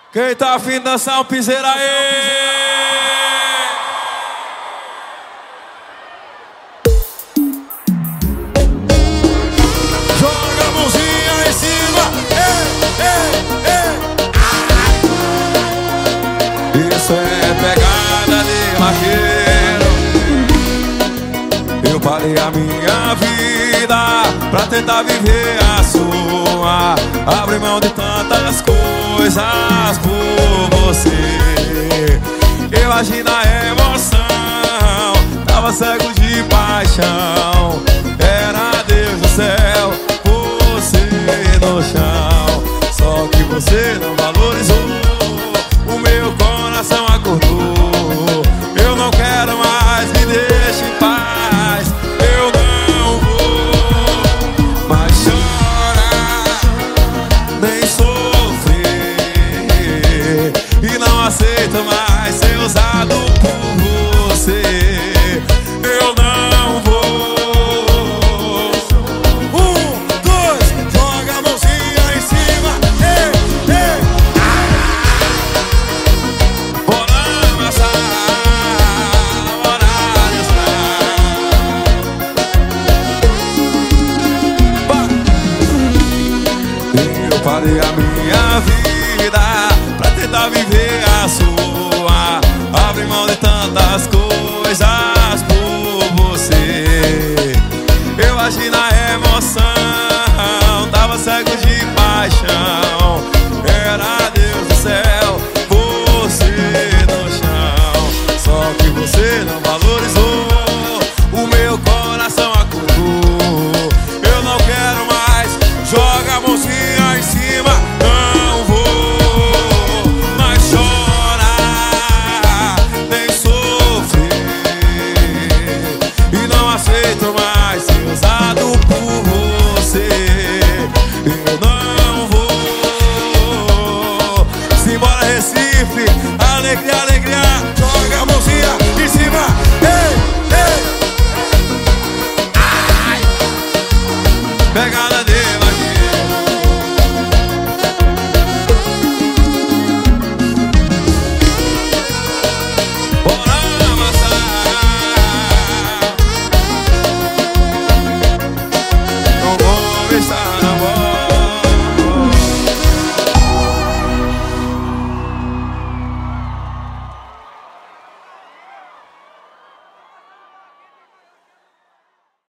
Quem tá afim de dançar um piseira aí? Joga a mãozinha em cima. Isso é pegada de maqueiro. Eu parei a minha vida pra tentar viver a sua. Abri mão de tantas coisas por você. Eu agi na emoção, tava cego de paixão. Era Deus do céu, você no chão. Só que você não valorizou, o meu coração acordou. Eu não quero mais, me deixe em paz. Eu não vou mais chorar, nem sofrer. E não aceito mais ser usado por você. Eu não vou. Joga a mãozinha em cima. Bora amassar, bora dançar. Eu parei a minha vida pra tentar viver a sua. Abri mão de tantas coisas por você. Eu agi na emoção, tava cego de paixão. Era Deus do céu, você no chão. Só que você não valorizou, o meu coração acordou. Eu não quero mais, joga a mãozinha em cima. Não vou mais chorar, nem sofrer. E não aceito mais ser usado por você. Eu não vou. Simbora Recife, alegria, alegria. Joga a mãozinha em cima. Ei, ei. Ai. Pegada de